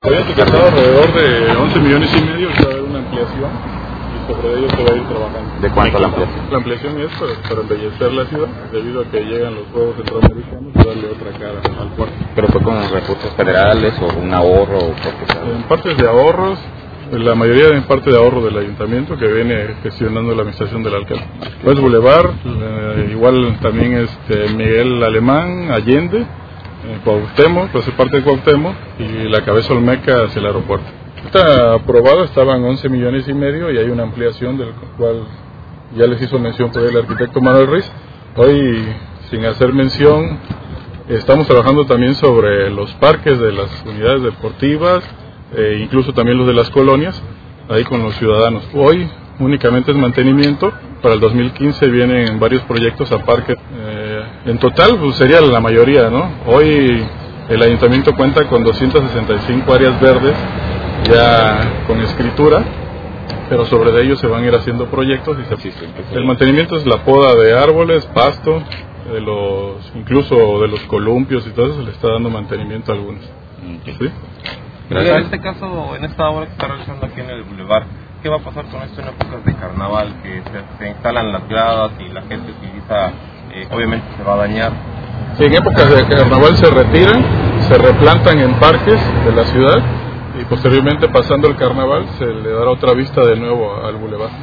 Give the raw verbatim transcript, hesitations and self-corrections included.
Había etiquetado alrededor de once millones y medio, que va a haber una ampliación y sobre ello se va a ir trabajando. ¿De cuánto la ampliación? La ampliación es para, para embellecer la ciudad, debido a que llegan los juegos centroamericanos y darle otra cara al puerto. ¿Pero fue con recursos federales o un ahorro? O porque... En partes de ahorros, la mayoría en parte de ahorro del ayuntamiento que viene gestionando la administración del alcalde. Pues Boulevard, eh, igual también este Miguel Alemán, Allende, eh, Cuauhtémoc, pues es parte de Cuauhtémoc, y la cabeza Olmeca hacia el aeropuerto. Está aprobado, estaban once millones y medio y hay una ampliación del cual ya les hizo mención por el arquitecto Manuel Ruiz. Hoy, sin hacer mención, estamos trabajando también sobre los parques de las unidades deportivas, eh, incluso también los de las colonias, ahí con los ciudadanos. Hoy únicamente es mantenimiento, para el dos mil quince vienen varios proyectos a parques. Eh, en total pues, sería la mayoría, ¿no? Hoy el ayuntamiento cuenta con doscientas sesenta y cinco áreas verdes ya con escritura, pero sobre de ellos se van a ir haciendo proyectos y se... Sí, sí, sí. El mantenimiento es la poda de árboles, pasto, de los, incluso de los columpios y todo eso se le está dando mantenimiento a algunos. Okay. ¿Sí? En este caso, en esta obra que está realizando aquí en el Boulevard, ¿qué va a pasar con esto en épocas de carnaval? Que se, se instalan las gradas y la gente utiliza, eh, obviamente se va a dañar. Sí, en épocas de carnaval se retiran, se replantan en parques de la ciudad y posteriormente pasando el carnaval se le dará otra vista de nuevo al Boulevard.